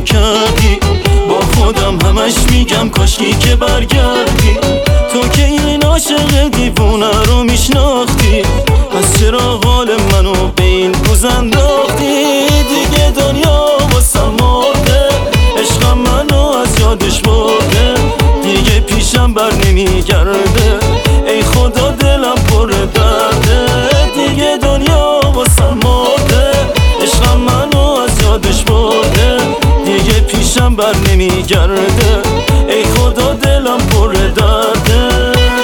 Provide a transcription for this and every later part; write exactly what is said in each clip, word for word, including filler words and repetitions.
تو کردی. با خودم همش میگم کاشکی که برگردی. تو که این عاشق دیوونه رو میشناختی، پس چرا حال منو به این روز انداختی؟ دیگه دنیا واسم مرده، عشقم منو از یادش برده، دیگه پیشم بر نمیگرده. ای خدا دلم پر درده، دیگه دنیا واسم مرده، عشقم منو از یادش برده، دیگه پیشم بر نمیگرده. ای خدا دلم پر درده.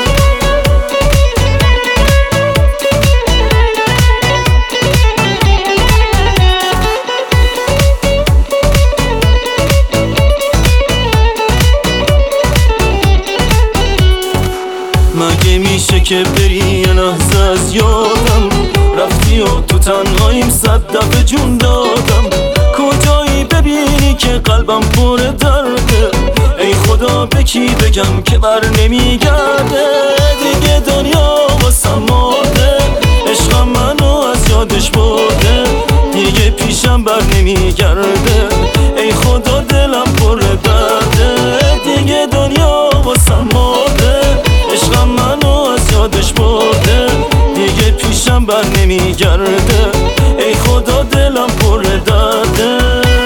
مگه میشه که بری یه لحظه از یادم رفتی و تو تنهاییم صد دفعه جون دادم؟ کجایی ببینی که قلبم پر درده؟ ای خدا به کی بگم که بر نمیگرده؟ دیگه دنیا واسم مرده، عشقم منو از یادش برده، دیگه پیشم بر نمیگرده. ای خدا دلم پر درده، دیگه دنیا واسم مرده، عشقم منو از یادش برده، دیگه پیشم بر نمیگرده. ای خدا دلم پر درده.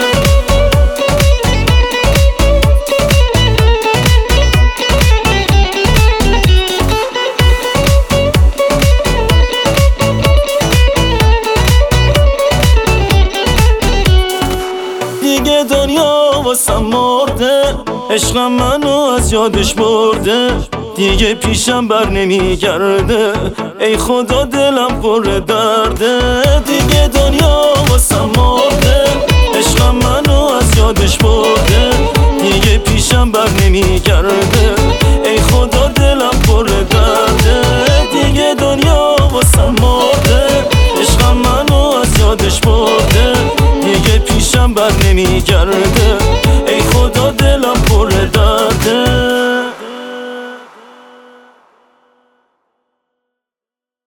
دیگه دنیا واسم مرده، عشقم منو از یادش برده، دیگه پیشم بر نمیگرده. ای خدا دلم پر درده، دیگه دنیا واسم مرده، عشقم منو از یادش برده، دیگه پیشم بر نمیگرده. ای خدا دلم پر درده، دیگه دنیا واسم مرده، عشقم منو از یادش برده، دیگه پیشم بر نمیگرده. ای خدا دلم پر درده.